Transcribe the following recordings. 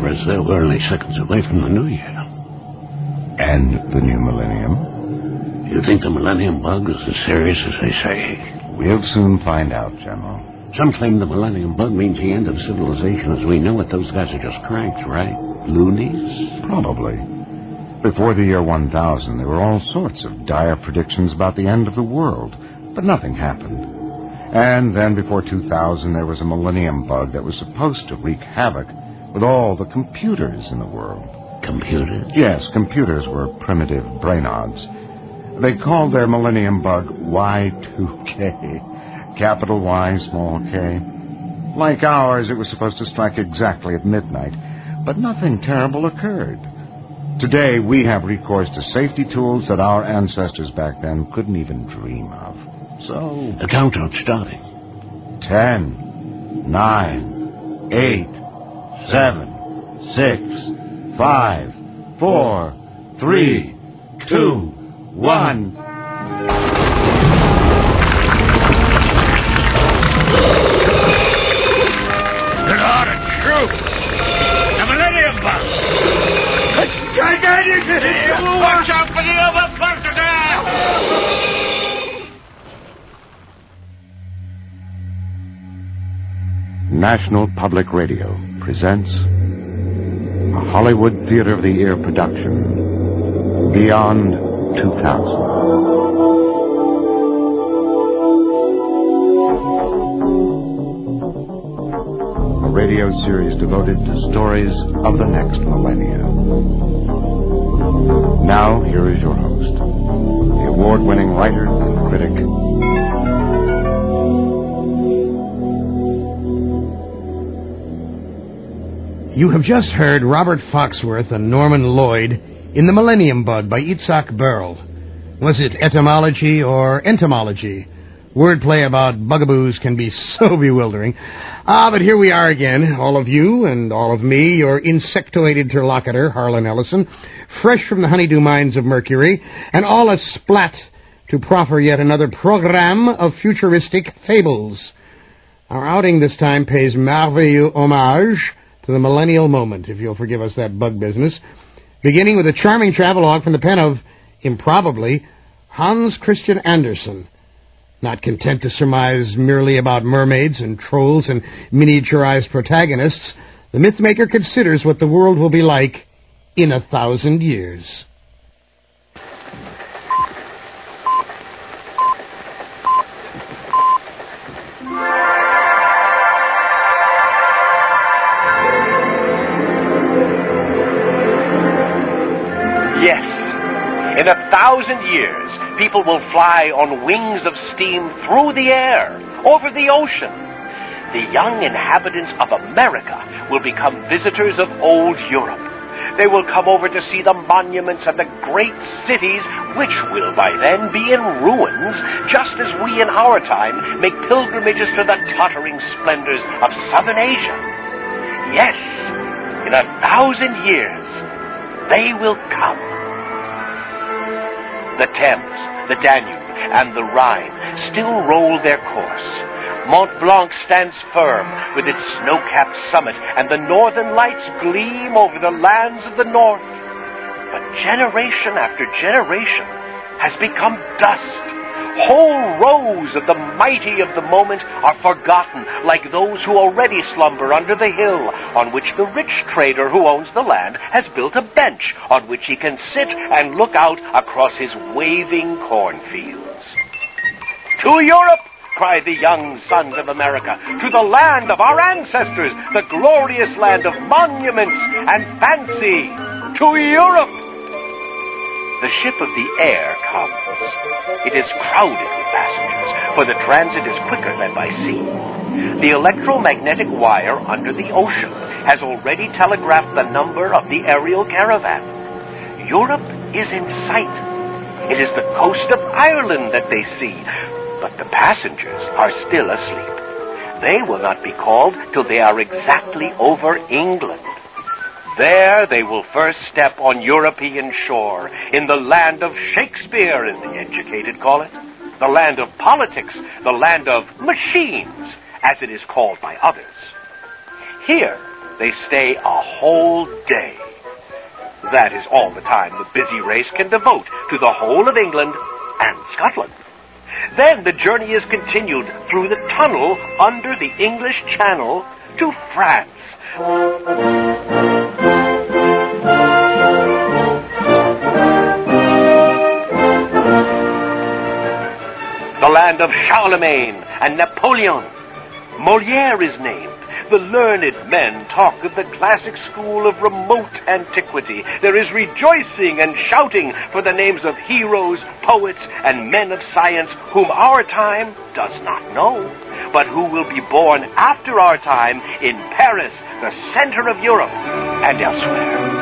Brazil. We're only seconds away from the new year. And the new millennium? You think the millennium bug is as serious as they say? We'll soon find out, General. Some claim the millennium bug means the end of civilization as we know it. Those guys are just cranks, right? Loonies? Probably. Before the year 1000, there were all sorts of dire predictions about the end of the world, but nothing happened. And then before 2000, there was a millennium bug that was supposed to wreak havoc with all the computers in the world. Computers? Yes, computers were primitive brainods. They called their millennium bug Y2K. Capital Y, small k. Like ours, it was supposed to strike exactly at midnight, but nothing terrible occurred. Today, we have recourse to safety tools that our ancestors back then couldn't even dream of. So... The countdown's starting. 10, 9, 8, 7, 6, 5, 4, 3, 2, 1... Good order, troops! The millennium bug! Gigantic! Watch out for the overflutter there! National Public Radio presents a Hollywood Theater of the Year production, Beyond 2000. A radio series devoted to stories of the next millennia. Now, here is your host, the award-winning writer and critic, You have just heard Robert Foxworth and Norman Lloyd in The Millennium Bug by Itzhak Berl. Was it etymology or entomology? Wordplay about bugaboos can be so bewildering. But here we are again, all of you and all of me, your insectoid interlocutor, Harlan Ellison, fresh from the honeydew mines of Mercury, and all a splat to proffer yet another program of futuristic fables. Our outing this time pays merveilleux homage to the millennial moment, if you'll forgive us that bug business, beginning with a charming travelogue from the pen of, improbably, Hans Christian Andersen. Not content to surmise merely about mermaids and trolls and miniaturized protagonists, the mythmaker considers what the world will be like in 1,000 years. Yes, in 1,000 years, people will fly on wings of steam through the air, over the ocean. The young inhabitants of America will become visitors of old Europe. They will come over to see the monuments and the great cities, which will by then be in ruins, just as we in our time make pilgrimages to the tottering splendors of Southern Asia. Yes, in 1,000 years, they will come. The Thames, the Danube, and the Rhine still roll their course. Mont Blanc stands firm with its snow-capped summit, and the northern lights gleam over the lands of the north. But generation after generation has become dust. Whole rows of the mighty of the moment are forgotten, like those who already slumber under the hill on which the rich trader who owns the land has built a bench on which he can sit and look out across his waving cornfields. To Europe, cry the young sons of America, to the land of our ancestors, the glorious land of monuments and fancy. To Europe! The ship of the air comes. It is crowded with passengers, for the transit is quicker than by sea. The electromagnetic wire under the ocean has already telegraphed the number of the aerial caravan. Europe is in sight. It is the coast of Ireland that they see, but the passengers are still asleep. They will not be called till they are exactly over England. There they will first step on European shore, in the land of Shakespeare, as the educated call it, the land of politics, the land of machines, as it is called by others. Here, they stay a whole day. That is all the time the busy race can devote to the whole of England and Scotland. Then the journey is continued through the tunnel under the English Channel to France. The land of Charlemagne and Napoleon. Molière is named. The learned men talk of the classic school of remote antiquity. There is rejoicing and shouting for the names of heroes, poets, and men of science whom our time does not know, but who will be born after our time in Paris, the center of Europe, and elsewhere.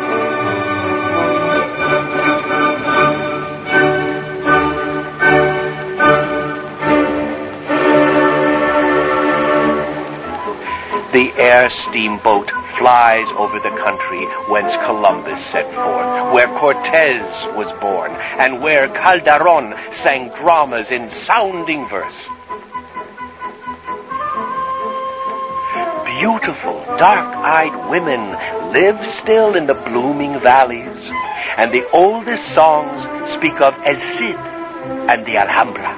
The air steamboat flies over the country whence Columbus set forth, where Cortez was born, and where Calderon sang dramas in sounding verse. Beautiful, dark-eyed women live still in the blooming valleys, and the oldest songs speak of El Cid and the Alhambra.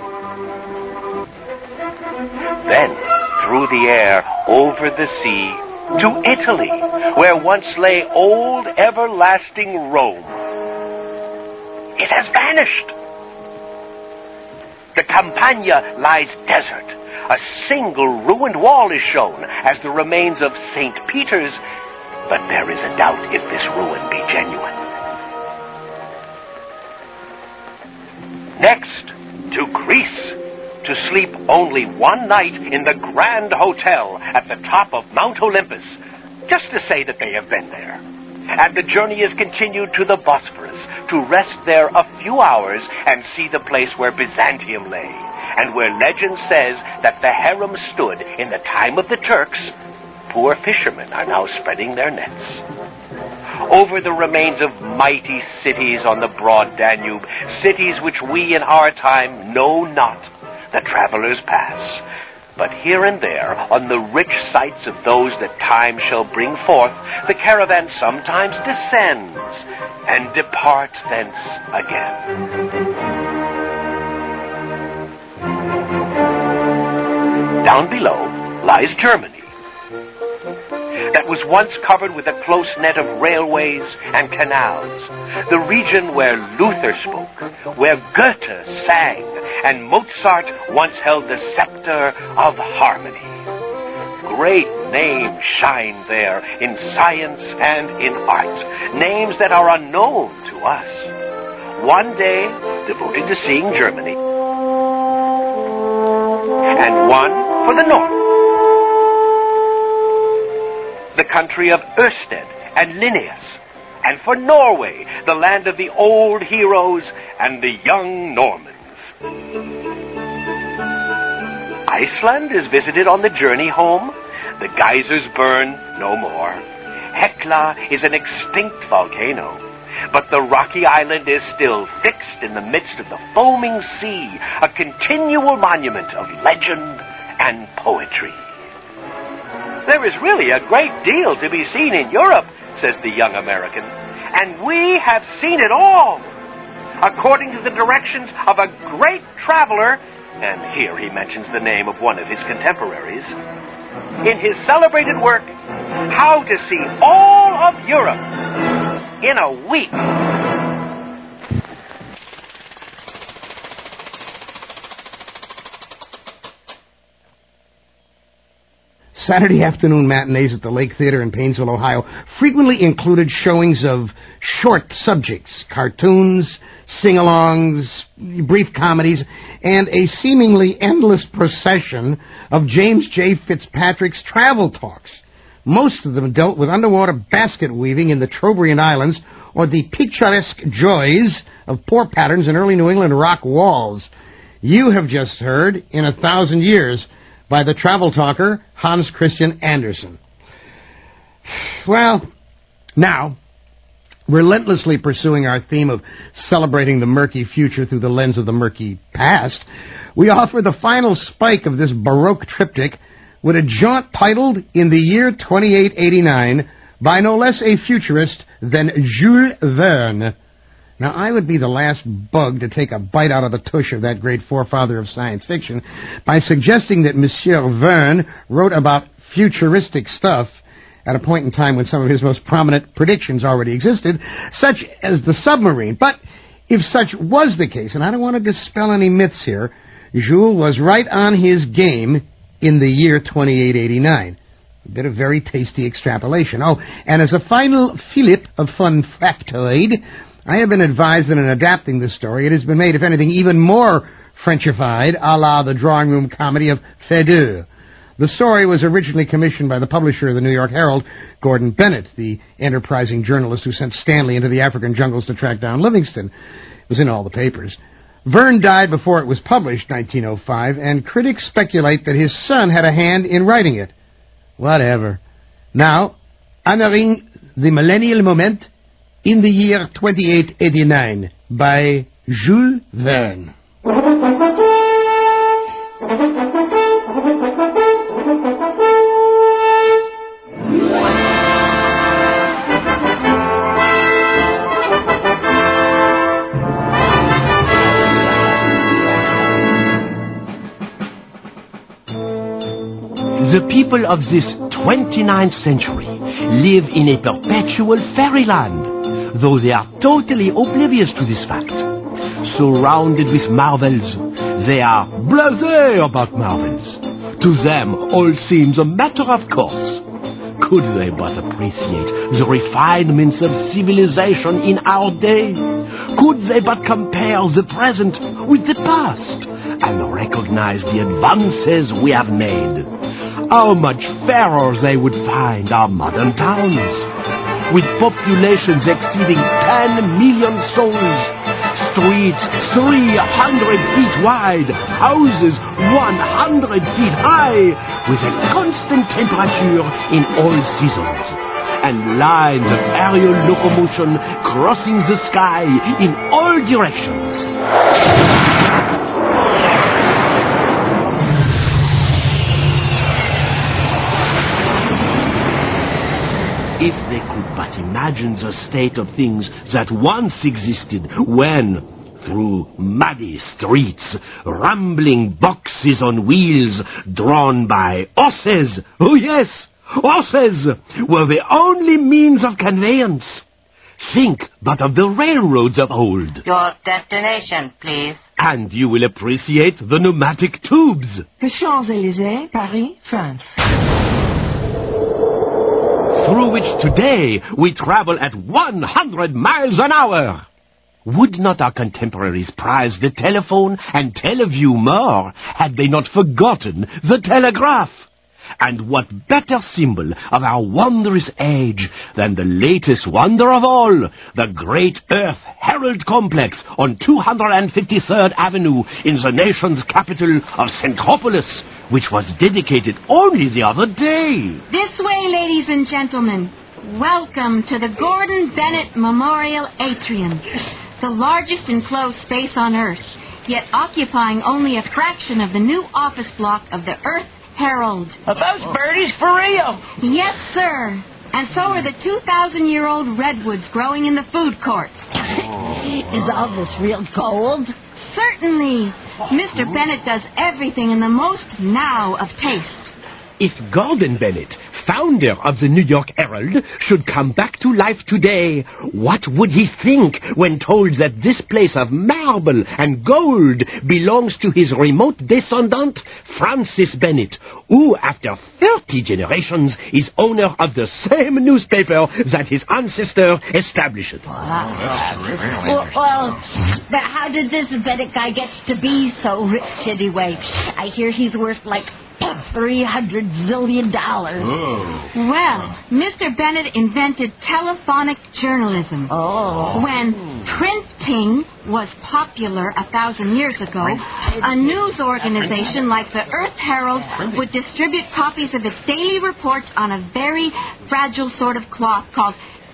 Then, through the air, over the sea, to Italy, where once lay old everlasting Rome. It has vanished. The Campagna lies desert. A single ruined wall is shown as the remains of St. Peter's, but there is a doubt if this ruin be genuine. Next, to Greece. To sleep only one night in the Grand Hotel at the top of Mount Olympus, just to say that they have been there. And the journey is continued to the Bosphorus, to rest there a few hours and see the place where Byzantium lay, and where legend says that the harem stood in the time of the Turks. Poor fishermen are now spreading their nets. Over the remains of mighty cities on the broad Danube, cities which we in our time know not, the travelers pass. But here and there, on the rich sites of those that time shall bring forth, the caravan sometimes descends and departs thence again. Down below lies Germany, that was once covered with a close net of railways and canals, the region where Luther spoke, where Goethe sang, and Mozart once held the scepter of harmony. Great names shine there in science and in art, names that are unknown to us. One day devoted to seeing Germany, and one for the North, the country of Ørsted and Linnaeus, and for Norway, the land of the old heroes and the young Normans. Iceland is visited on the journey home. The geysers burn no more. Hekla is an extinct volcano, but the rocky island is still fixed in the midst of the foaming sea, a continual monument of legend and poetry. There is really a great deal to be seen in Europe, says the young American, and we have seen it all, according to the directions of a great traveler, and here he mentions the name of one of his contemporaries, in his celebrated work, How to See All of Europe in a Week. Saturday afternoon matinees at the Lake Theater in Painesville, Ohio, frequently included showings of short subjects, cartoons, sing-alongs, brief comedies, and a seemingly endless procession of James J. Fitzpatrick's travel talks. Most of them dealt with underwater basket weaving in the Trobriand Islands or the picturesque joys of pour patterns in early New England rock walls. You have just heard In 1,000 Years by the travel talker Hans Christian Andersen. Well, now, relentlessly pursuing our theme of celebrating the murky future through the lens of the murky past, we offer the final spike of this Baroque triptych with a jaunt titled In the Year 2889 by no less a futurist than Jules Verne. Now, I would be the last bug to take a bite out of the tush of that great forefather of science fiction by suggesting that Monsieur Verne wrote about futuristic stuff at a point in time when some of his most prominent predictions already existed, such as the submarine. But if such was the case, and I don't want to dispel any myths here, Jules was right on his game in the year 2889. A bit of very tasty extrapolation. Oh, and as a final fillip of fun factoid, I have been advised that in adapting this story, it has been made, if anything, even more Frenchified, a la the drawing room comedy of Feydeau. The story was originally commissioned by the publisher of the New York Herald, Gordon Bennett, the enterprising journalist who sent Stanley into the African jungles to track down Livingston. It was in all the papers. Verne died before it was published, 1905, and critics speculate that his son had a hand in writing it. Whatever. Now, honoring the millennial moment in the year 2889 by Jules Verne. The people of this 29th century live in a perpetual fairyland, though they are totally oblivious to this fact. Surrounded with marvels, they are blasé about marvels. To them, all seems a matter of course. Could they but appreciate the refinements of civilization in our day? Could they but compare the present with the past and recognize the advances we have made? How much fairer they would find our modern towns, with populations exceeding 10 million souls, streets 300 feet wide, houses 100 feet high, with a constant temperature in all seasons, and lines of aerial locomotion crossing the sky in all directions. If they could but imagine the state of things that once existed when, through muddy streets, rumbling boxes on wheels drawn by horses, oh yes, horses, were the only means of conveyance. Think but of the railroads of old. Your destination, please. And you will appreciate the pneumatic tubes. The Champs-Élysées, Paris, France. Through which today we travel at 100 miles an hour. Would not our contemporaries prize the telephone and teleview more had they not forgotten the telegraph? And what better symbol of our wondrous age than the latest wonder of all, the Great Earth Herald Complex on 253rd Avenue in the nation's capital of Centropolis, which was dedicated only the other day. This way, ladies and gentlemen. Welcome to the Gordon Bennett Memorial Atrium, the largest enclosed space on Earth, yet occupying only a fraction of the new office block of the Earth Herald. Are those birdies for real? Yes, sir. And so are the 2,000-year-old redwoods growing in the food court. Is all this real gold? Certainly. Mr. Bennett does everything in the most now of taste. If Gordon Bennett, founder of the New York Herald, should come back to life today, what would he think when told that this place of marble and gold belongs to his remote descendant, Francis Bennett, who, after 30 generations, is owner of the same newspaper that his ancestor established? Well, but how did this Bennett guy get to be so rich anyway? I hear he's worth like $300 zillion. Well, Mr. Bennett invented telephonic journalism. Oh. When printing was popular 1,000 years ago, a news organization like the Earth Herald would distribute copies of its daily reports on a very fragile sort of cloth called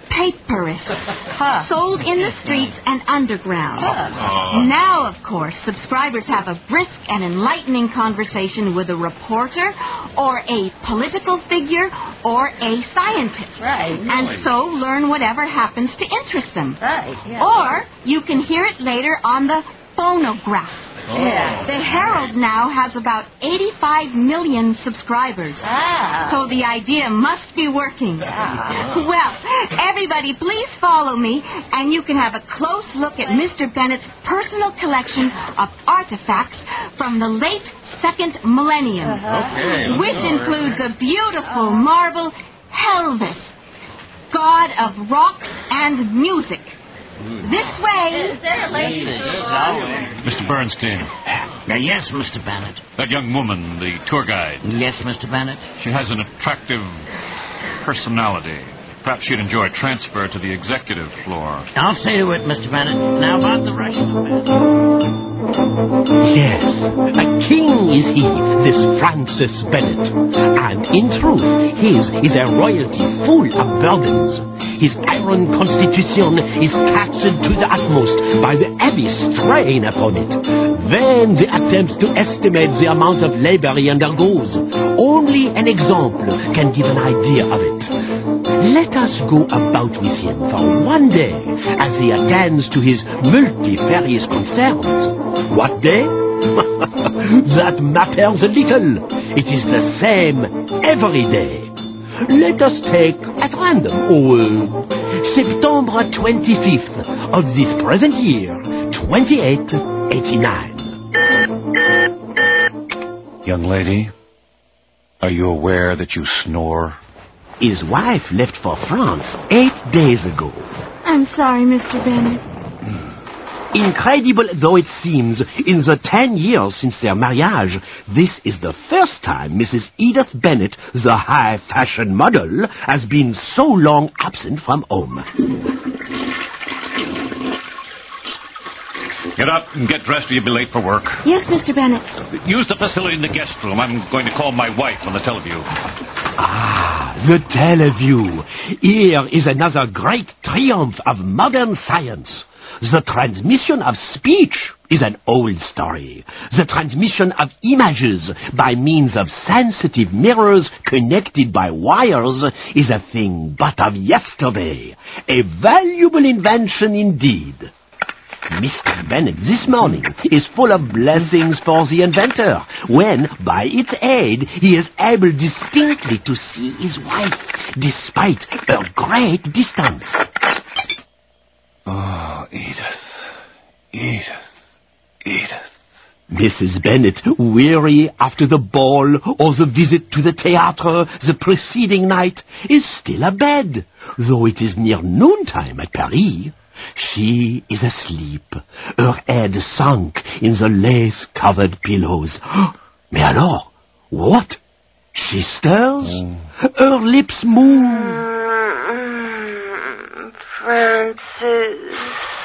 papyrus, sold in the streets and underground. Now, of course, subscribers have a brisk and enlightening conversation with a reporter or a political figure or a scientist. Right. And so learn whatever happens to interest them. Right, yeah. Or you can hear it later on the phonograph. Yeah. The Herald now has about 85 million subscribers. So the idea must be working. Well, everybody, please follow me, and you can have a close look at Mr. Bennett's personal collection of artifacts from the late second millennium, which includes a beautiful marble Elvis, god of rock and music. This way. Is there a lady? Mr. Bernstein. Yes, Mr. Bennett. That young woman, the tour guide. Yes, Mr. Bennett. She has an attractive personality. Perhaps she'd enjoy a transfer to the executive floor. I'll see to it, Mr. Bennett. Now about the Russian. Yes, a king is he, this Francis Bennett. And in truth, his is a royalty full of burdens. His iron constitution is taxed to the utmost by the heavy strain upon it. Then the attempt to estimate the amount of labor he undergoes. Only an example can give an idea of it. Let us go about with him for one day as he attends to his multifarious concerns. What day? That matters little. It is the same every day. Let us take at random, September 25th of this present year, 2889. Young lady, are you aware that you snore? His wife left for France 8 days ago. I'm sorry, Mr. Bennett. Incredible though it seems, in the 10 years since their marriage, this is the first time Mrs. Edith Bennett, the high-fashion model, has been so long absent from home. Get up and get dressed or you'll be late for work. Yes, Mr. Bennett. Use the facility in the guest room. I'm going to call my wife on the teleview. The teleview. Here is another great triumph of modern science. The transmission of speech is an old story. The transmission of images by means of sensitive mirrors connected by wires is a thing but of yesterday. A valuable invention indeed. Mr. Bennett this morning is full of blessings for the inventor when, by its aid, he is able distinctly to see his wife despite her great distance. Oh, Edith. Mrs. Bennett, weary after the ball or the visit to the theatre the preceding night, is still abed, though it is near noontime at Paris. She is asleep, her head sunk in the lace-covered pillows. Mais alors, what? She stirs? Her lips move. Francis.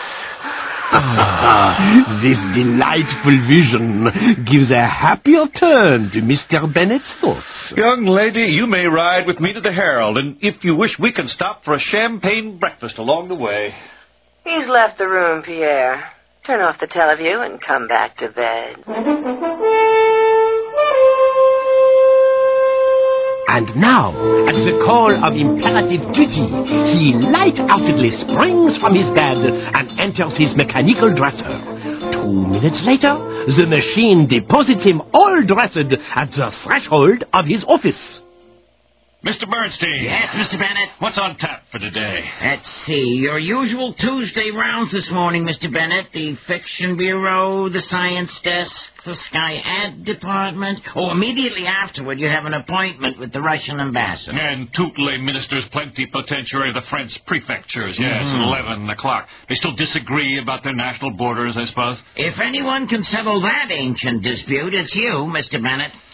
This delightful vision gives a happier turn to Mr. Bennett's thoughts. Young lady, you may ride with me to the Herald, and if you wish, we can stop for a champagne breakfast along the way. He's left the room, Pierre. Turn off the teleview and come back to bed. And now, at the call of imperative duty, he light-heartedly springs from his bed and enters his mechanical dresser. 2 minutes later, the machine deposits him all dressed at the threshold of his office. Mr. Bernstein. Yes, Mr. Bennett. What's on tap for today? Let's see. Your usual Tuesday rounds this morning, Mr. Bennett. The Fiction Bureau, the Science Desk, the Sky Ad Department. Oh, immediately afterward, you have an appointment with the Russian ambassador. And tout les ministers plenipotentiary of the French prefectures. Yes, 11 o'clock. They still disagree about their national borders, I suppose? If anyone can settle that ancient dispute, it's you, Mr. Bennett.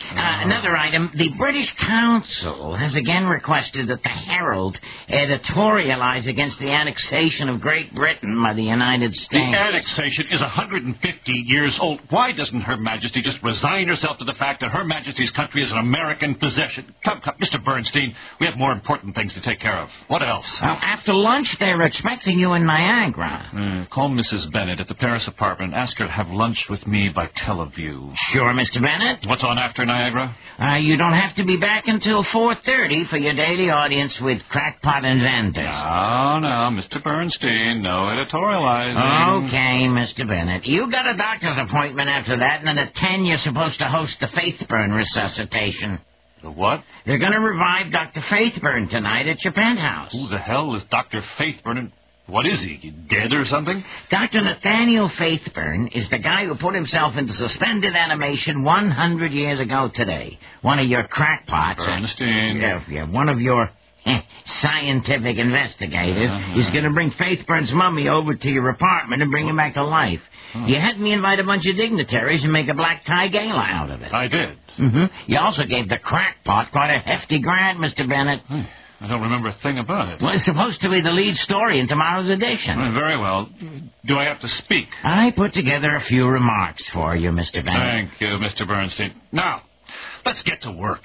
Another item. The British Council has again requested that the Herald editorialize against the annexation of Great Britain by the United The States. annexation is 150 years old. Why doesn't Her Majesty just resign herself to the fact that Her Majesty's country is an American possession? Come, Mr. Bernstein, we have more important things to take care of. What else? Well, after lunch, they're expecting you in Niagara. Call Mrs. Bennett at the Paris apartment. Ask her to have lunch with me by Teleview. Sure, Mr. Bennett. What's on after Niagara? You don't have to be back until 4:30 for your daily audience with crackpot inventors. No, Mr. Bernstein, no editorializing. Okay, Mr. Bennett. You got a doctor's appointment after that, and then at 10 you're supposed to host the Faithburn resuscitation. The what? They're going to revive Dr. Faithburn tonight at your penthouse. Who the hell is Dr. Faithburn? What is he? Dead or something? Dr. Nathaniel Faithburn is the guy who put himself into suspended animation 100 years ago today. One of your crackpots. Bernstein. Yeah, one of your scientific investigators is going to bring Faithburn's mummy over to your apartment and bring him back to life. You had me invite a bunch of dignitaries and make a black tie gala out of it. I did. You also gave the crackpot quite a hefty grant, Mr. Bennett. I don't remember a thing about it. Well, it's supposed to be the lead story in tomorrow's edition. Very well. Do I have to speak? I put together a few remarks for you, Mr. Bennett. Thank you, Mr. Bernstein. Now, let's get to work.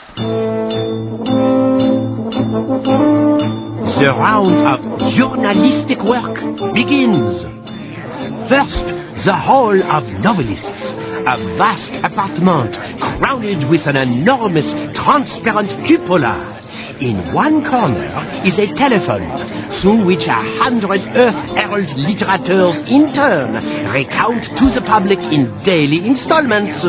The round of journalistic work begins. First, the hall of novelists. A vast apartment crowded with an enormous transparent cupola. In one corner is a telephone through which 100 Earth Herald literateurs in turn recount to the public in daily installments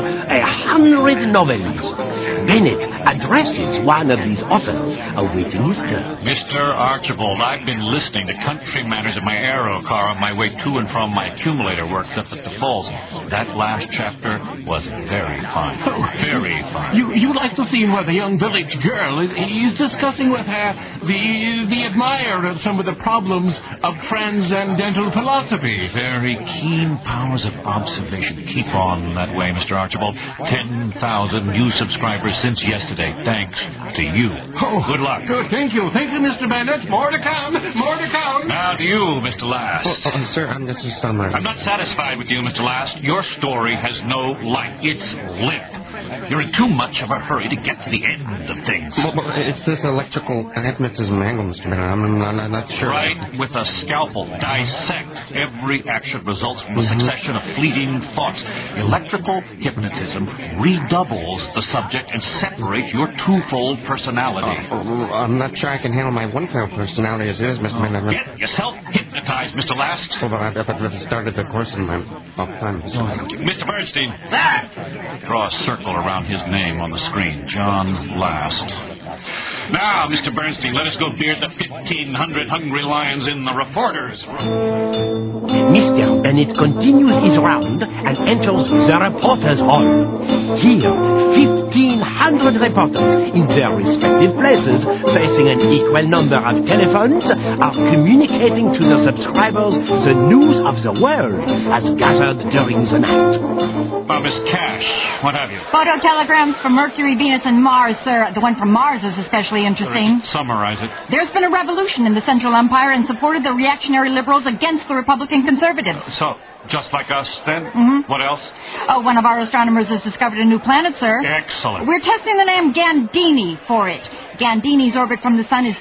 100 novels. Bennett addresses one of these authors, awaiting his turn. Mr. Archibald, I've been listening to country manners in my aero car on my way to and from my accumulator works up at the falls. That last chapter was very fine. Very fine. You like the scene where the young village girl is discussing with her the admirer of some of the problems of transcendental philosophy. Very keen powers of observation. Keep on that way, Mr. Archibald. 10,000 new subscribers since yesterday, thanks to you. Good luck. Good, thank you, Mr. Bennett. More to come. Now to you, Mr. Last. Sir, I'm just a summer. I'm not satisfied with you, Mr. Last. Your story has no life. It's limp. You're in too much of a hurry to get to the end of things. Well, it's this electrical hypnotism angle, Mr. Bennett. I'm not sure. Right, with a scalpel, dissect every action results from a succession of fleeting thoughts. Electrical hypnotism redoubles the subject and separates your twofold personality. I'm not sure I can handle my one-fold personality as it is, Mr. Bennett. Get yourself hypnotized, Mr. Last. Well, I've started the course in my time. Mr. Bernstein. Draw a circle around his name on the screen. John Last. Now, Mr. Bernstein, let us go beard the 1,500 hungry lions in the reporters' room. Mr. Bennett continues his round and enters the reporters' hall. Here, 1,500 reporters in their respective places, facing an equal number of telephones, are communicating to the subscribers the news of the world as gathered during the night. Miss Cash, what have you? Phototelegrams from Mercury, Venus, and Mars, sir. The one from Mars is especially interesting. Summarize it. There's been a revolution in the Central Empire in support of the reactionary liberals against the Republican conservatives. So, just like us, then? What else? Oh, one of our astronomers has discovered a new planet, sir. Excellent. We're testing the name Gandini for it. Gandini's orbit from the sun is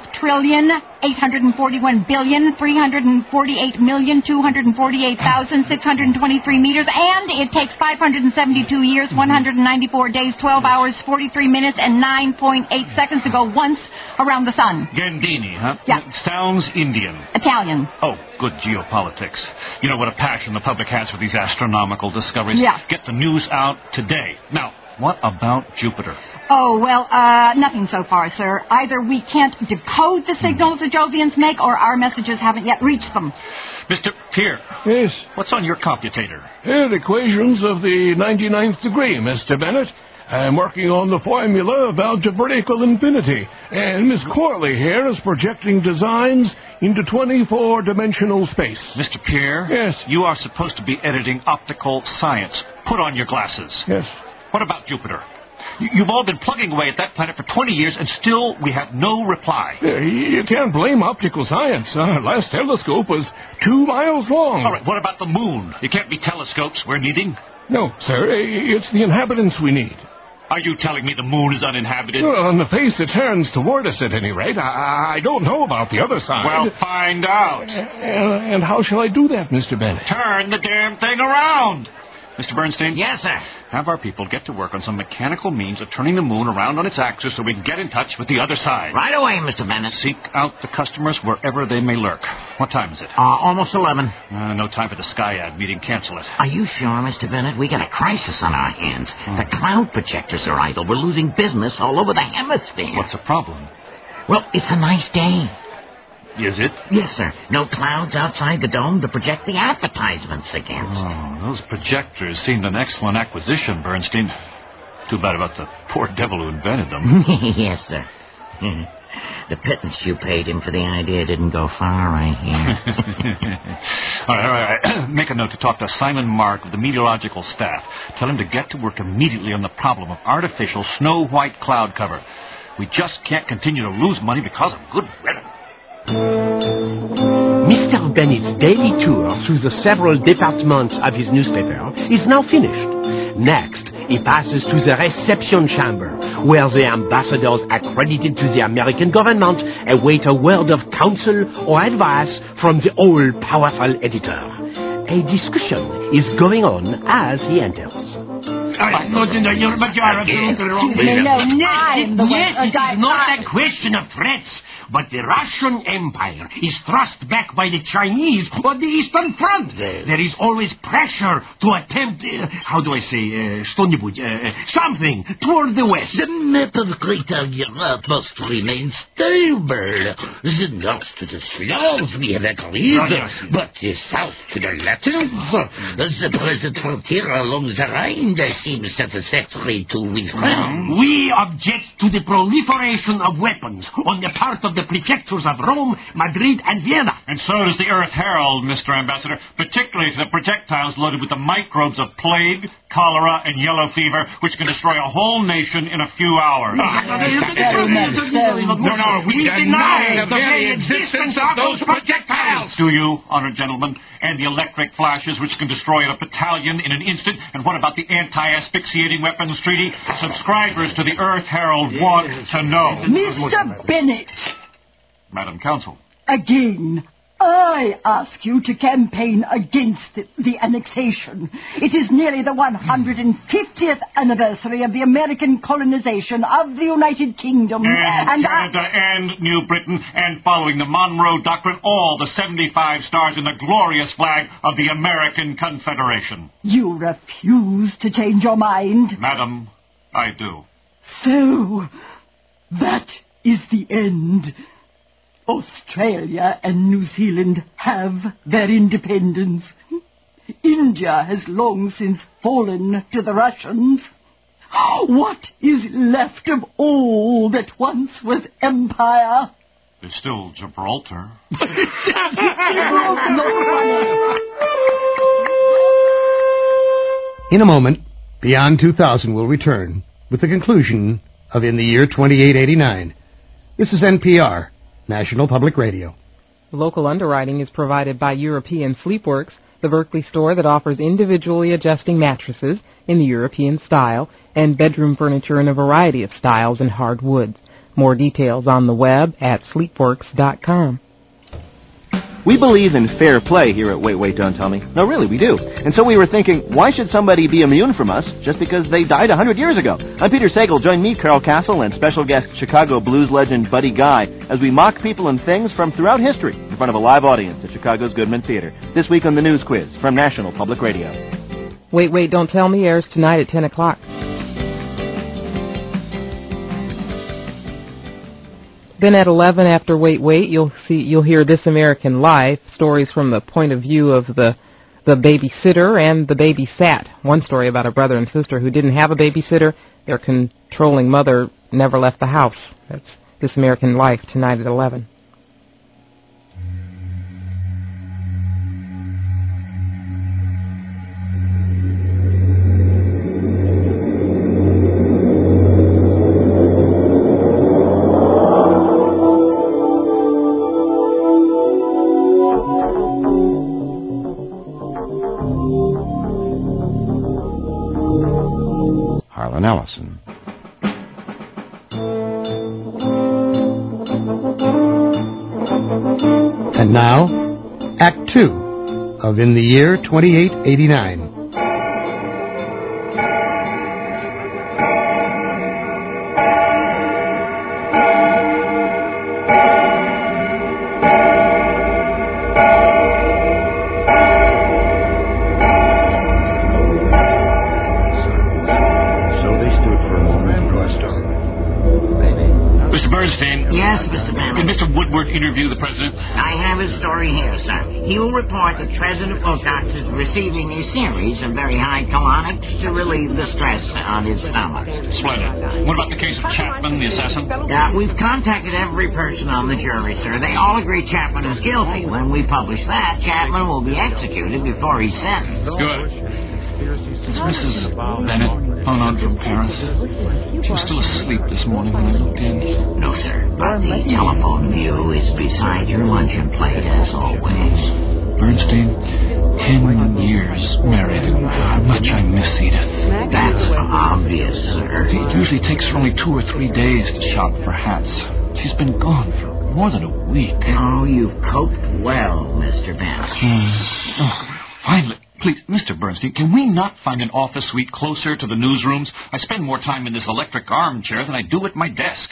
12,841,348,248,623 meters, and it takes 572 years, 194 days, 12 hours, 43 minutes, and 9.8 seconds to go once around the sun. Gandini, huh? Yeah. It sounds Indian. Italian. Oh, good geopolitics. You know what a passion the public has for these astronomical discoveries. Yeah. Get the news out today. Now, what about Jupiter? Oh, well, nothing so far, sir. Either we can't decode the signals the Jovians make, or our messages haven't yet reached them. Mr. Pierre. Yes? What's on your computator? Equations of the 99th degree, Mr. Bennett. I'm working on the formula of algebraical infinity, and Miss Corley here is projecting designs into 24-dimensional space. Mr. Pierre? Yes? You are supposed to be editing optical science. Put on your glasses. Yes. What about Jupiter? You've all been plugging away at that planet for 20 years, and still we have no reply. You can't blame optical science. Our last telescope was 2 miles long. All right, what about the moon? It can't be telescopes we're needing. No, sir. It's the inhabitants we need. Are you telling me the moon is uninhabited? Well, on the face it turns toward us, at any rate. I don't know about the other side. Well, find out. And how shall I do that, Mr. Bennett? Turn the damn thing around. Mr. Bernstein? Yes, sir. Have our people get to work on some mechanical means of turning the moon around on its axis so we can get in touch with the other side. Right away, Mr. Bennett. Seek out the customers wherever they may lurk. What time is it? Almost 11. No time for the Skyad meeting. Cancel it. Are you sure, Mr. Bennett? We got a crisis on our hands. The cloud projectors are idle. We're losing business all over the hemisphere. What's the problem? Well, it's a nice day. Is it? Yes, sir. No clouds outside the dome to project the advertisements against. Oh, those projectors seemed an excellent acquisition, Bernstein. Too bad about the poor devil who invented them. Yes, sir. The pittance you paid him for the idea didn't go far, I hear. All right. Make a note to talk to Simon Mark of the meteorological staff. Tell him to get to work immediately on the problem of artificial snow-white cloud cover. We just can't continue to lose money because of good weather. Mr. Bennett's daily tour through the several departments of his newspaper is now finished. Next, he passes to the reception chamber, where the ambassadors accredited to the American government await a word of counsel or advice from the all-powerful editor. A discussion is going on as he enters. Excuse me, no, I'm the one. Yes, it is not a question of threats, but the Russian Empire is thrust back by the Chinese on the Eastern Front. There is always pressure to attempt, something toward the West. The map of Greater Europe must remain stable. The north to the Slavs, we have agreed, but the south to the Latins. The present frontier along the Rhine seems satisfactory to Wilhelm. We object to the proliferation of weapons on the part of the prefectures of Rome, Madrid, and Vienna. And so does the Earth Herald, Mr. Ambassador, particularly to the projectiles loaded with the microbes of plague, cholera, and yellow fever, which can destroy a whole nation in a few hours. No, we deny the very existence of those projectiles. Do you, honored gentlemen? And the electric flashes, which can destroy a battalion in an instant? And what about the anti-asphyxiating weapons treaty? Subscribers to the Earth Herald want to know. Mr. Bennett! Madam Counsel. Again, I ask you to campaign against the annexation. It is nearly the 150th anniversary of the American colonization of the United Kingdom. And Canada and New Britain, and following the Monroe Doctrine, all the 75 stars in the glorious flag of the American Confederation. You refuse to change your mind? Madam, I do. So, that is the end. Australia and New Zealand have their independence. India has long since fallen to the Russians. What is left of all that once was empire? There's still Gibraltar. In a moment, Beyond 2000 will return with the conclusion of In the Year 2889. This is NPR, National Public Radio. Local underwriting is provided by European Sleepworks, the Berkeley store that offers individually adjusting mattresses in the European style and bedroom furniture in a variety of styles and hardwoods. More details on the web at sleepworks.com. We believe in fair play here at Wait, Don't Tell Me. No, really, we do. And so we were thinking, why should somebody be immune from us just because they died 100 years ago? I'm Peter Sagal. Join me, Carol Castle, and special guest Chicago blues legend Buddy Guy as we mock people and things from throughout history in front of a live audience at Chicago's Goodman Theater. This week on the News Quiz from National Public Radio. Wait, Don't Tell Me airs tonight at 10 o'clock. Then at 11 after Wait, you'll hear This American Life, stories from the point of view of the babysitter and the babysat. One story about a brother and sister who didn't have a babysitter. Their controlling mother never left the house. That's This American Life tonight at 11. Dawson. And now, Act 2 of In the Year 2889. Yes, Mr. Banner. Did Mr. Woodward interview the president? I have his story here, sir. He will report that President Wilcox is receiving a series of very high colonics to relieve the stress on his stomach. Splendid. What about the case of Chapman, the assassin? We've contacted every person on the jury, sir. They all agree Chapman is guilty. When we publish that, Chapman will be executed before he's sentenced. Good. Is Mrs. Bennett phone on from Paris? She was still asleep this morning when I looked in. No, sir. But the telephone view is beside your luncheon plate, as always. Bernstein, 10 years married, and how much I miss Edith. That's obvious, sir. It usually takes her only 2 or 3 days to shop for hats. She's been gone for more than a week. Oh, you've coped well, Mr. Banks. Finally. Please, Mr. Bernstein, can we not find an office suite closer to the newsrooms? I spend more time in this electric armchair than I do at my desk.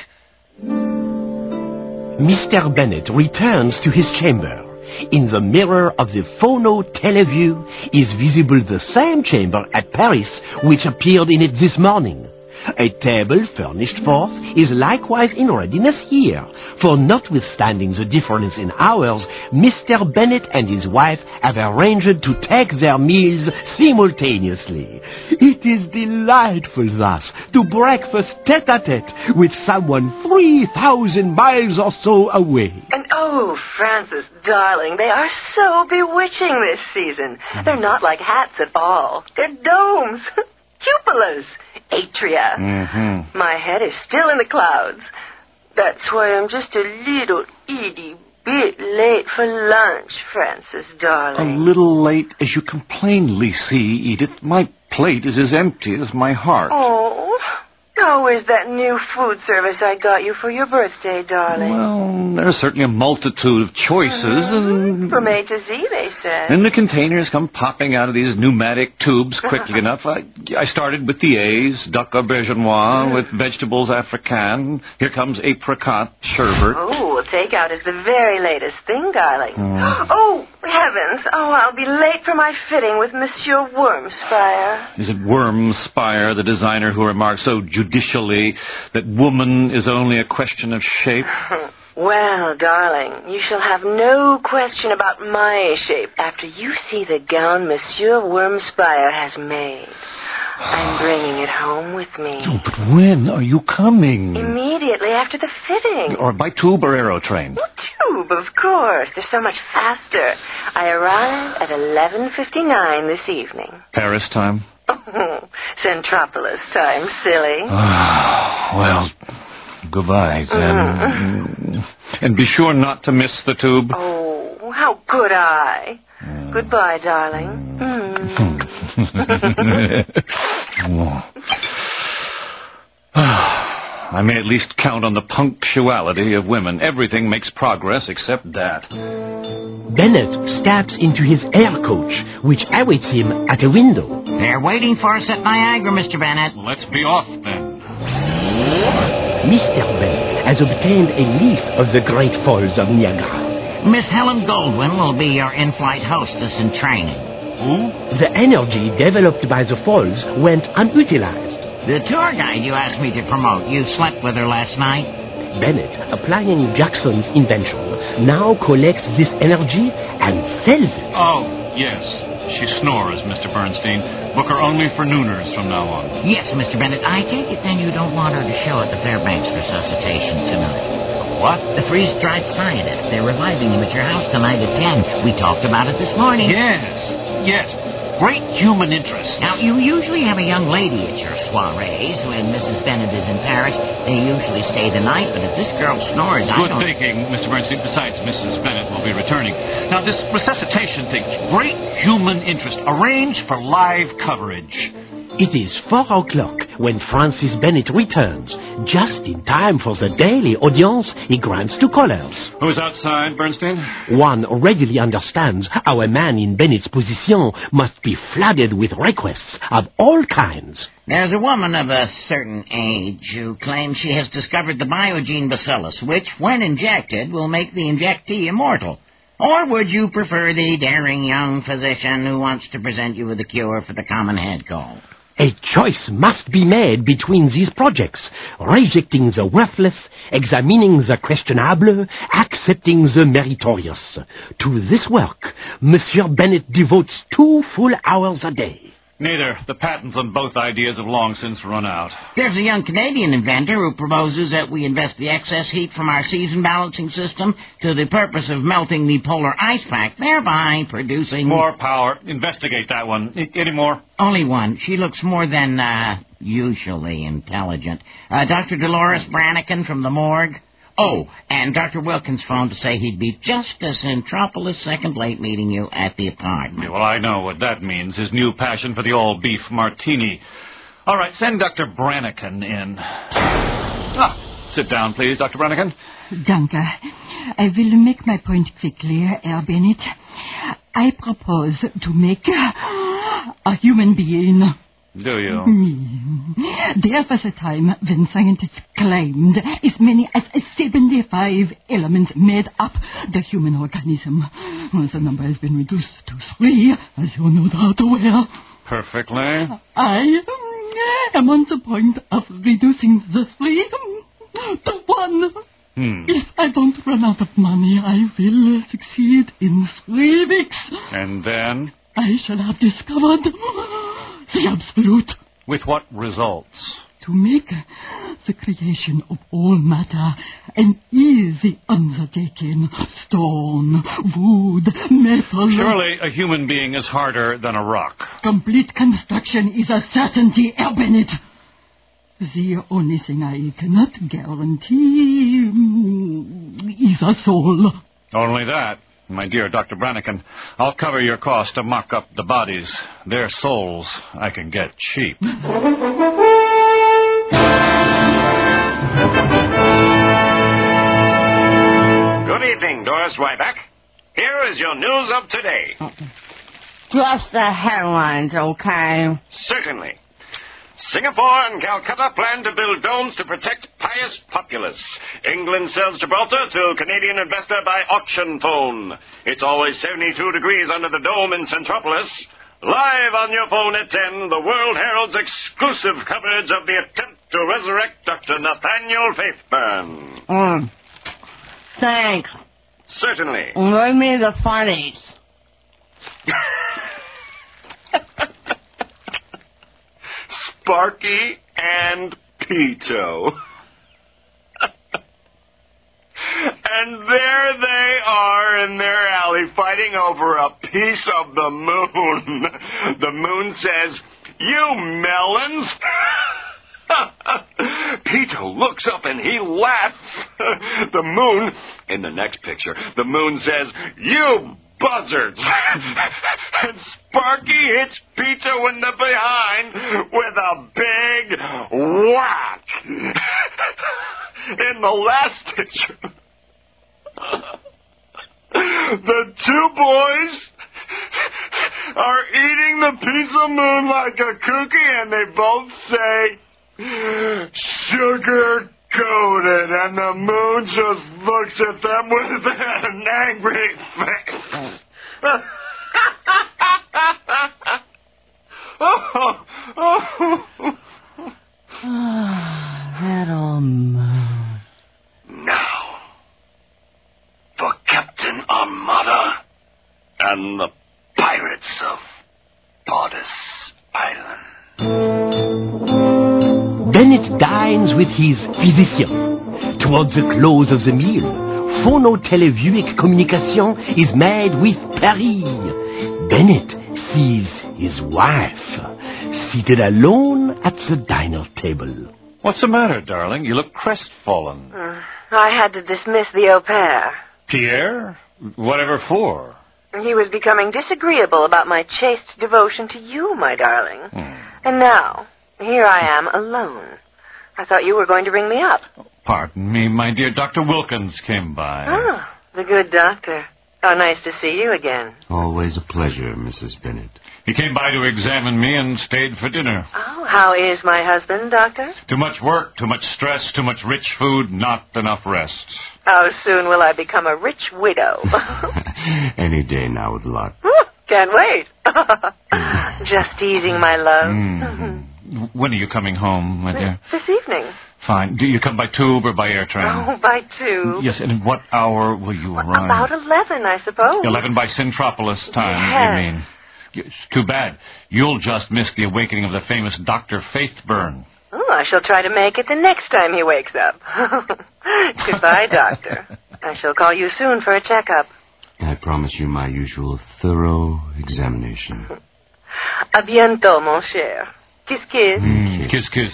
Mr. Bennet returns to his chamber. In the mirror of the phono-teleview is visible the same chamber at Paris which appeared in it this morning. A table furnished forth is likewise in readiness here, for notwithstanding the difference in hours, Mr. Bennet and his wife have arranged to take their meals simultaneously. It is delightful thus to breakfast tete-a-tete with someone 3,000 miles or so away. And oh, Francis, darling, they are so bewitching this season. They're not like hats at all. They're domes. Cupolas, atria. Mm-hmm. My head is still in the clouds. That's why I'm just a little itty bit late for lunch, Francis, darling. A little late as you complainly see, Edith. My plate is as empty as my heart. Oh, how is that new food service I got you for your birthday, darling? Well, there's certainly a multitude of choices, and... From A to Z, they said. And the containers come popping out of these pneumatic tubes quickly enough. I started with the A's, duck auberginois, with vegetables africaine. Here comes apricot sherbet. Oh, takeout is the very latest thing, darling. Oh, heavens. Oh, I'll be late for my fitting with Monsieur Wormspire. Is it Wormspire, the designer who remarks so judicially that woman is only a question of shape? Well, darling, you shall have no question about my shape after you see the gown Monsieur Wormspire has made. I'm bringing it home with me. Oh, but when are you coming? Immediately after the fitting. Or by tube or aerotrain? Tube, of course. They're so much faster. I arrive at 11:59 this evening. Paris time? Centropolis time, silly. Well, goodbye, then. And be sure not to miss the tube. Oh, how could I? Goodbye, darling. I may at least count on the punctuality of women. Everything makes progress except that. Bennet steps into his air coach, which awaits him at a window. They're waiting for us at Niagara, Mr. Bennet. Let's be off, then. Mr. Bennet has obtained a lease of the Great Falls of Niagara. Miss Helen Goldwyn will be your in-flight hostess in training. Who? The energy developed by the falls went unutilized. The tour guide you asked me to promote, you slept with her last night? Bennet, applying Jackson's invention, now collects this energy and sells it. Oh, yes. She snores, Mr. Bernstein. Book her only for nooners from now on. Yes, Mr. Bennet. I take it then you don't want her to show at the Fairbanks resuscitation tonight. What? The freeze-dried scientist. They're reviving him at your house tonight at 10. We talked about it this morning. Yes. Great human interest. Now, you usually have a young lady at your soirees. When Mrs. Bennet is in Paris, they usually stay the night, but if this girl snores, I don't... Good thinking, Mr. Bernstein. Besides, Mrs. Bennet will be returning. Now, this resuscitation thing, great human interest. Arrange for live coverage. It is 4 o'clock when Francis Bennett returns, just in time for the daily audience he grants to callers. Who's outside, Bernstein? One readily understands how a man in Bennett's position must be flooded with requests of all kinds. There's a woman of a certain age who claims she has discovered the biogene bacillus, which, when injected, will make the injectee immortal. Or would you prefer the daring young physician who wants to present you with a cure for the common head cold? A choice must be made between these projects, rejecting the worthless, examining the questionable, accepting the meritorious. To this work, Monsieur Bennett devotes 2 full hours a day. Neither. The patents on both ideas have long since run out. There's a young Canadian inventor who proposes that we invest the excess heat from our season balancing system to the purpose of melting the polar ice pack, thereby producing... More power. Investigate that one. Any more? Only one. She looks more than, usually intelligent. Dr. Dolores Brannigan from the morgue. Oh, and Dr. Wilkins phoned to say he'd be just a Centropolis second late meeting you at the apartment. Yeah, well, I know what that means. His new passion for the all-beef martini. All right, send Dr. Brannigan in. Sit down, please, Dr. Brannigan. Danke. I will make my point quickly, Herr Bennett. I propose to make a human being. Do you? There was a time when scientists claimed as many as 75 elements made up the human organism. The number has been reduced to 3, as you no doubt aware. Perfectly. I am on the point of reducing the 3 to 1. If I don't run out of money, I will succeed in 3 weeks. And then? I shall have discovered the absolute. With what results? To make the creation of all matter an easy undertaking. Stone, wood, metal. Surely a human being is harder than a rock. Complete construction is a certainty, Herr Bennett. The only thing I cannot guarantee is a soul. Only that. My dear Dr. Brannigan, I'll cover your cost to mock up the bodies. Their souls I can get cheap. Good evening, Doris Ryback. Here is your news of today. Just the headlines, okay? Certainly. Singapore and Calcutta plan to build domes to protect pious populace. England sells Gibraltar to Canadian investor by auction phone. It's always 72 degrees under the dome in Centropolis. Live on your phone at 10, the World Herald's exclusive coverage of the attempt to resurrect Dr. Nathaniel Faithburn. Thanks. Certainly. Bring me the funnies. Sparky and Pito. And there they are in their alley fighting over a piece of the moon. The moon says, "You melons." Pito looks up and he laughs. The moon, in the next picture, the moon says, "You buzzards." And Sparky hits Pito in the behind with a big whack. In the last picture, the 2 boys are eating the piece of moon like a cookie, and they both say, "Sugar-coated," and the moon just looks at them with an angry face. That old moon. Now, for Captain Armada and the pirates of Borders Island. Bennett dines with his physician. Towards the close of the meal, phonotelevuic communication is made with Paris. Bennett sees his wife seated alone at the dinner table. What's the matter, darling? You look crestfallen. I had to dismiss the au pair. Pierre? Whatever for? He was becoming disagreeable about my chaste devotion to you, my darling. And now, here I am alone. I thought you were going to ring me up. Pardon me, my dear. Dr. Wilkins came by. Ah, the good doctor. How nice to see you again. Always a pleasure, Mrs. Bennett. He came by to examine me and stayed for dinner. Oh, how is my husband, doctor? Too much work, too much stress, too much rich food, not enough rest. How soon will I become a rich widow? Any day now with luck. Can't wait. Just easing my love. When are you coming home, my dear? This evening. Fine. Do you come by tube or by air train? Oh, by two. Yes, and at what hour will you arrive? About 11, I suppose. 11 by Centropolis time, you mean? It's too bad. You'll just miss the awakening of the famous Dr. Faithburn. Oh, I shall try to make it the next time he wakes up. Goodbye, doctor. I shall call you soon for a checkup. I promise you my usual thorough examination. À bientôt, mon cher. Kiss, kiss. Kiss, kiss.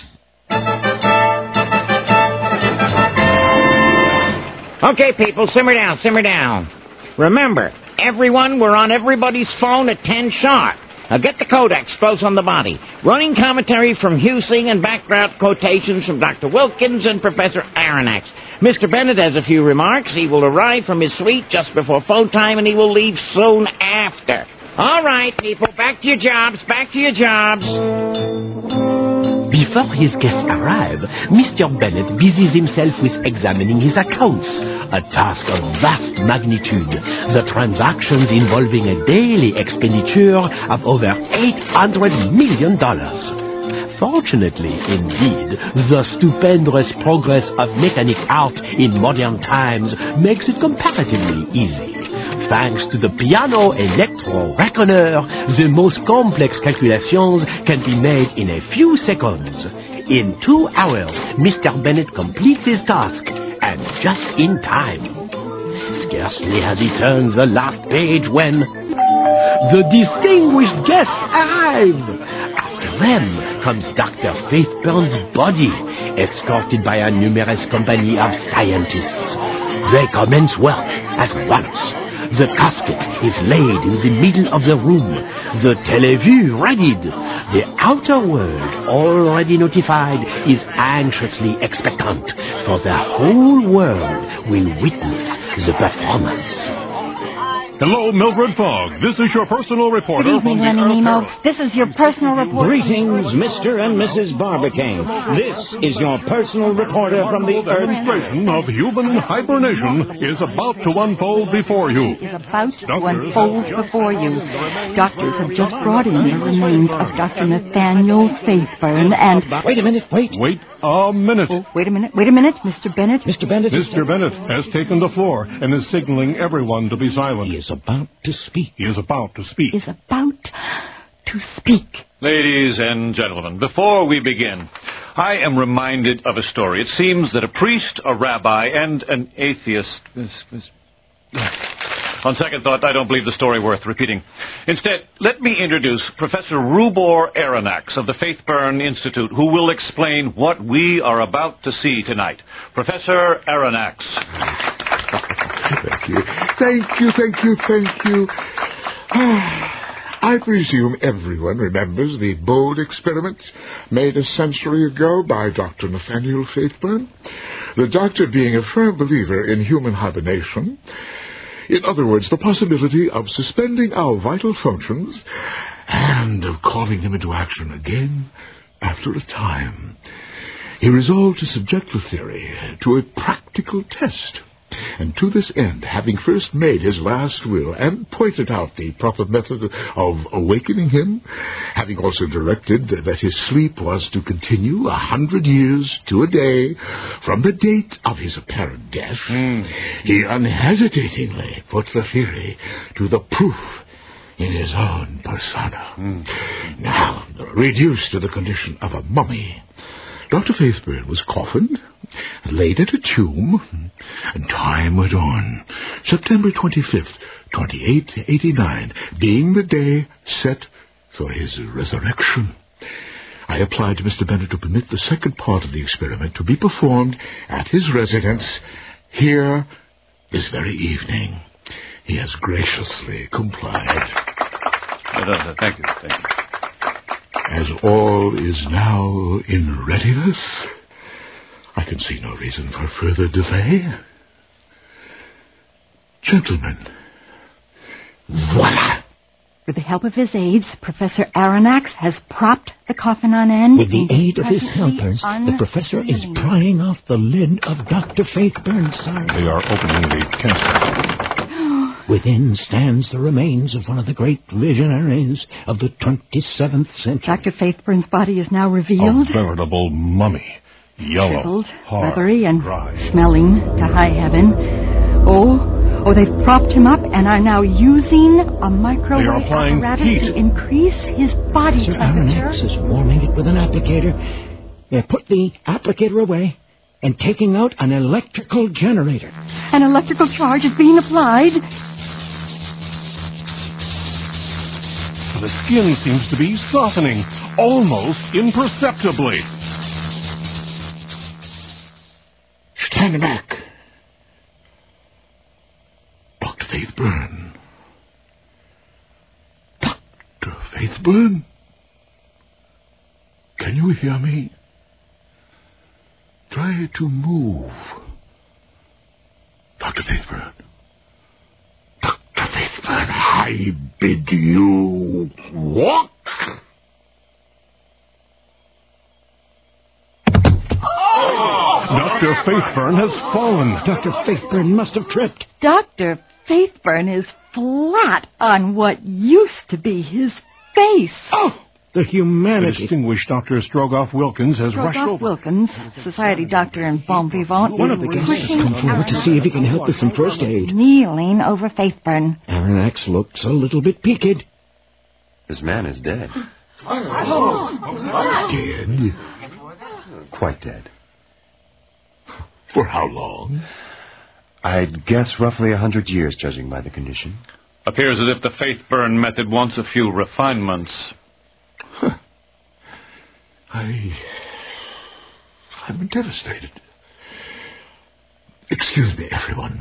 Okay, people, simmer down, simmer down. Remember, everyone, we're on everybody's phone at 10 sharp. Now get the codex close on the body. Running commentary from Husing and background quotations from Dr. Wilkins and Professor Aronnax. Mr. Bennett has a few remarks. He will arrive from his suite just before phone time, and he will leave soon after. All right, people, back to your jobs, back to your jobs. Before his guests arrive, Mr. Bennett busies himself with examining his accounts, a task of vast magnitude, the transactions involving a daily expenditure of over $800 million. Fortunately, indeed, the stupendous progress of mechanic art in modern times makes it comparatively easy. Thanks to the piano electro reckoner, the most complex calculations can be made in a few seconds. In 2 hours, Mr. Bennett completes his task, and just in time. Scarcely has he turned the last page when the distinguished guests arrive. After them comes Dr. Faithburn's body, escorted by a numerous company of scientists. They commence work at once. The casket is laid in the middle of the room, the televue readied. The outer world, already notified, is anxiously expectant, for the whole world will witness the performance. Hello, Mildred Fogg. This is your personal reporter. Good evening, from the Lenny Earth Nemo. Herald. This is your personal reporter. Greetings, Mr. and Mrs. Barbicane. This is your personal reporter from the Earth. Demonstration of human hibernation is about to unfold before you. Is about to unfold before you. Doctors have just brought in the remains of Dr. Nathaniel Faithburn and... Wait a minute, wait. Wait a minute. Oh, wait a minute, Mr. Bennett. Mr. Bennett. Mr. Bennett has taken the floor and is signaling everyone to be silent. He is about to speak. He is about to speak. Is about to speak. Ladies and gentlemen, before we begin, I am reminded of a story. It seems that a priest, a rabbi, and an atheist... On second thought, I don't believe the story worth repeating. Instead, let me introduce Professor Rubor Aronnax of the Faithburn Institute, who will explain what we are about to see tonight. Professor Aronnax. Thank you. I presume everyone remembers the bold experiment made a century ago by Dr. Nathaniel Faithburn, the doctor being a firm believer in human hibernation. In other words, the possibility of suspending our vital functions and of calling them into action again after a time. He resolved to subject the theory to a practical test. And to this end, having first made his last will and pointed out the proper method of awakening him, having also directed that his sleep was to continue 100 years to a day from the date of his apparent death, he unhesitatingly put the theory to the proof in his own persona. Now, reduced to the condition of a mummy, Dr. Faithburn was coffined, laid at a tomb, and time went on. September 25th, 2889, being the day set for his resurrection. I applied to Mr. Bennett to permit the second part of the experiment to be performed at his residence here this very evening. He has graciously complied. Thank you. As all is now in readiness, I can see no reason for further delay. Gentlemen, voila! With the help of his aides, Professor Aronnax has propped the coffin on end. With the aid of his helpers, the professor is prying off the lid of Dr. Faithburn's side. They are opening the casket. Within stands the remains of one of the great visionaries of the 27th century. Dr. Faithburn's body is now revealed. A veritable mummy. Yellow, Shriveled, hard, leathery, and dry. smelling to high heaven. Oh, they've propped him up and are now using a microwave applying apparatus heat. to increase his body Sir temperature. Aronnax is warming it with an applicator. They put the applicator away and taking out an electrical generator. An electrical charge is being applied. The skin seems to be softening, almost imperceptibly. Stand back. Dr. Faithburn. Dr. Faithburn? Can you hear me? Try to move. Dr. Faithburn. Dr. Faithburn, I bid you walk. Dr. Faithburn has fallen. Dr. Faithburn must have tripped. Dr. Faithburn is flat on what used to be his face. Oh, the The humanity. distinguished Dr. Strogoff Wilkins has rushed Strogoff over. Wilkins, Society doctor and bon vivant, One of the guests has come forward to see if he can help with some first aid. kneeling over Faithburn. Aronnax looks a little bit peaked. This man is dead. Dead? Quite dead. For how long? I'd guess roughly 100 years, judging by the condition. Appears as if the Faithburn method wants a few refinements. I'm devastated. Excuse me, everyone.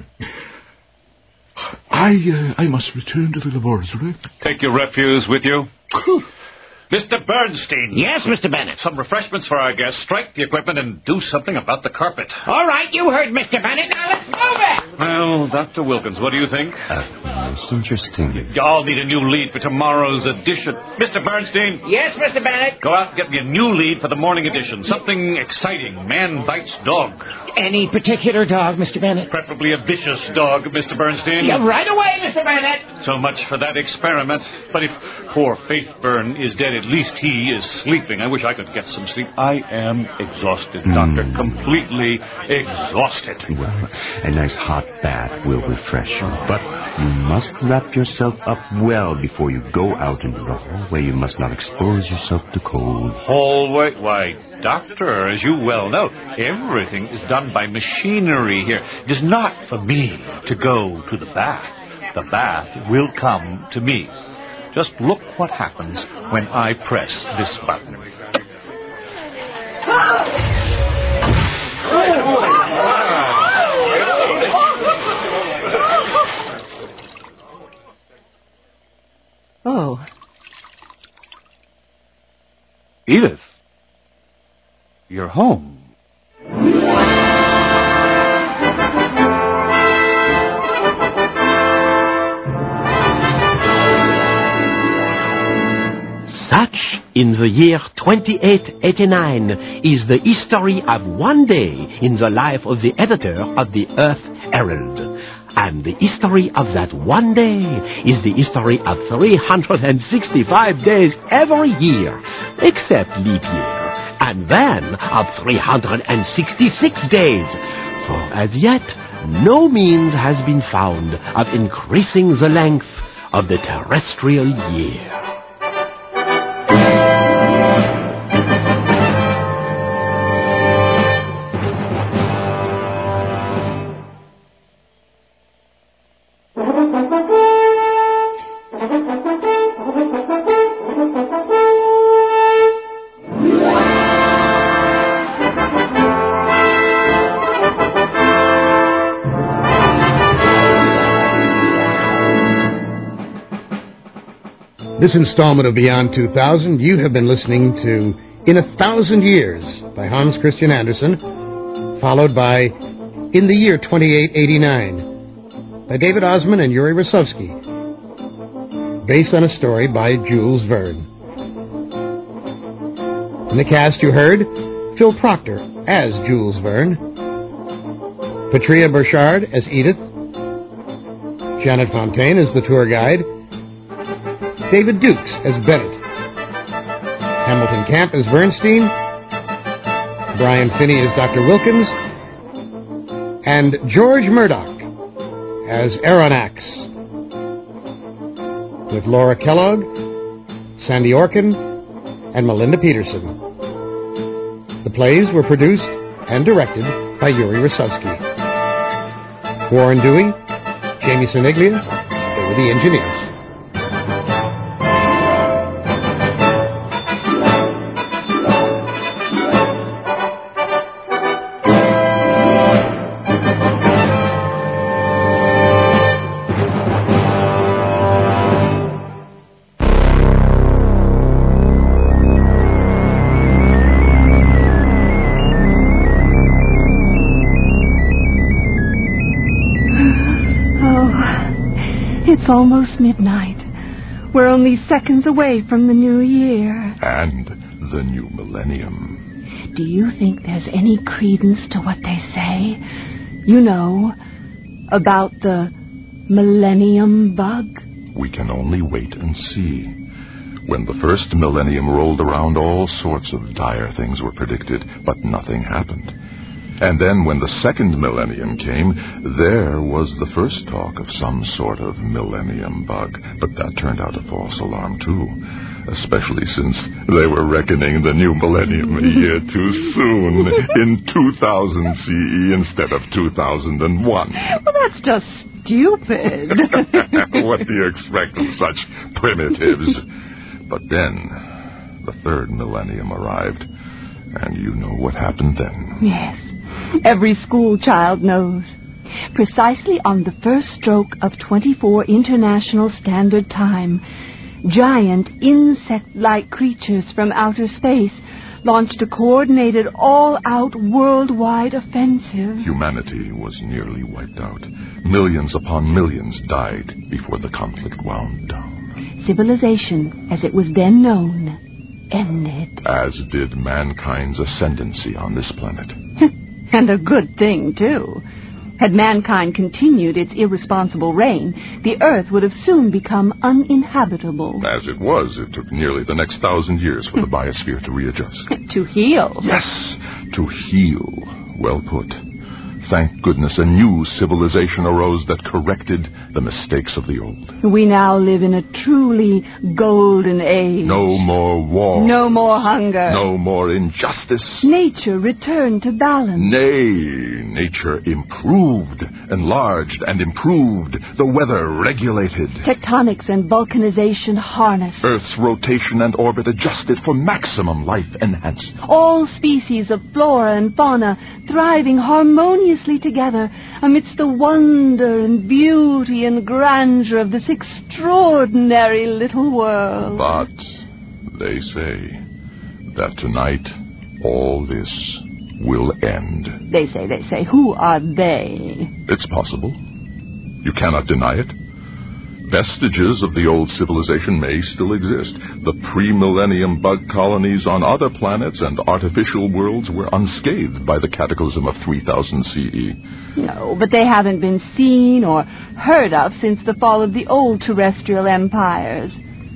I must return to the laboratory. Take your refuse with you. Mr. Bernstein. Yes, Mr. Bennett. Some refreshments for our guests. Strike the equipment and do something about the carpet. All right, you heard Mr. Bennett. Now let's move it. Well, Dr. Wilkins, what do you think? Most interesting. Y'all need a new lead for tomorrow's edition. Mr. Bernstein. Yes, Mr. Bennett. Go out and get me a new lead for the morning edition. Something exciting. Man bites dog. Any particular dog, Mr. Bennett? Preferably a vicious dog, Mr. Bernstein. Yeah, right away, Mr. Bennett. So much for that experiment. But if poor Faithburn is dead, at least he is sleeping. I wish I could get some sleep. I am exhausted, Doctor. Completely exhausted. Well, a nice hot bath will refresh you. But you must wrap yourself up well before you go out into the hallway. You must not expose yourself to cold. Hallway? Why, Doctor, as you well know, everything is done by machinery here. It is not for me to go to the bath. The bath will come to me. Just look what happens when I press this button. Oh. Edith, you're home. Such, in the year 2889, is the history of one day in the life of the editor of the Earth Herald. And the history of that one day is the history of 365 days every year, except leap year, and then of 366 days. For as yet, no means has been found of increasing the length of the terrestrial year. This installment of Beyond 2000, you have been listening to In 1,000 Years by Hans Christian Andersen, followed by In the Year 2889 by David Osman and Yuri Rosovsky, based on a story by Jules Verne. In the cast you heard Phil Proctor as Jules Verne, Patria Burchard as Edith, Janet Fontaine as the tour guide, David Dukes as Bennett, Hamilton Camp as Bernstein, Brian Finney as Dr. Wilkins, and George Murdoch as Aronnax, with Laura Kellogg, Sandy Orkin, and Melinda Peterson. The plays were produced and directed by Yuri Rosovsky. Warren Dewey, Jamie Siniglia, they were the engineers. It's almost midnight. We're only seconds away from the new year. And the new millennium. Do you think there's any credence to what they say? You know, about the millennium bug? We can only wait and see. When the first millennium rolled around, all sorts of dire things were predicted, but nothing happened. And then when the second millennium came, there was the first talk of some sort of millennium bug. But that turned out a false alarm, too. Especially since they were reckoning the new millennium a year too soon, in 2000 CE instead of 2001. Well, that's just stupid. What do you expect of such primitives? But then, the third millennium arrived, and you know what happened then. Yes. Every school child knows. Precisely on the first stroke of 24 International Standard Time, giant insect-like creatures from outer space launched a coordinated, all-out, worldwide offensive. Humanity was nearly wiped out. Millions upon millions died before the conflict wound down. Civilization, as it was then known, ended. As did mankind's ascendancy on this planet. And a good thing, too. Had mankind continued its irresponsible reign, the Earth would have soon become uninhabitable. As it was, it took nearly the next 1,000 years for the biosphere to readjust. To heal. Yes, to heal. Well put. Thank goodness a new civilization arose that corrected the mistakes of the old. We now live in a truly golden age. No more war. No more hunger. No more injustice. Nature returned to balance. Nay, nature improved, enlarged, and improved. The weather regulated. Tectonics and vulcanization harnessed. Earth's rotation and orbit adjusted for maximum life enhancement. All species of flora and fauna thriving harmoniously together amidst the wonder and beauty and grandeur of this extraordinary little world. But they say that tonight all this will end. They say. Who are they? It's possible. You cannot deny it. Vestiges of the old civilization may still exist. The pre-millennium bug colonies on other planets and artificial worlds were unscathed by the cataclysm of 3000 CE. No, but they haven't been seen or heard of since the fall of the old terrestrial empires.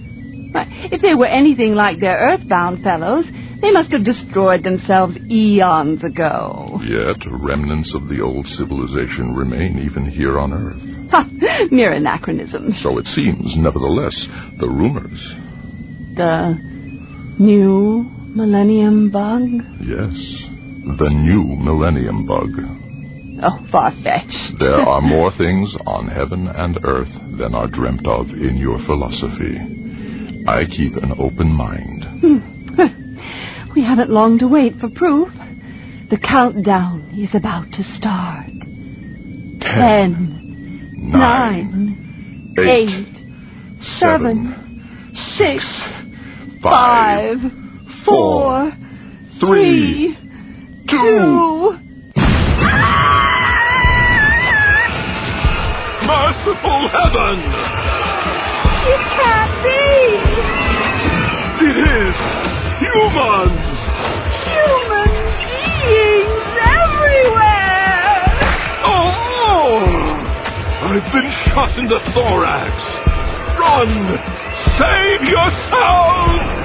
If they were anything like their earthbound fellows, they must have destroyed themselves eons ago. Yet remnants of the old civilization remain even here on Earth. Mere anachronism. So it seems, nevertheless, the rumors. The new millennium bug? Yes, the new millennium bug. Oh, far-fetched. There are more things on heaven and earth than are dreamt of in your philosophy. I keep an open mind. We haven't long to wait for proof. The countdown is about to start. 10, 9, 8, 7, 6, 5, 4, 3, 2. Merciful heaven! It can't be! It is humans! Human beings everywhere! Oh! I've been shot in the thorax! Run! Save yourself!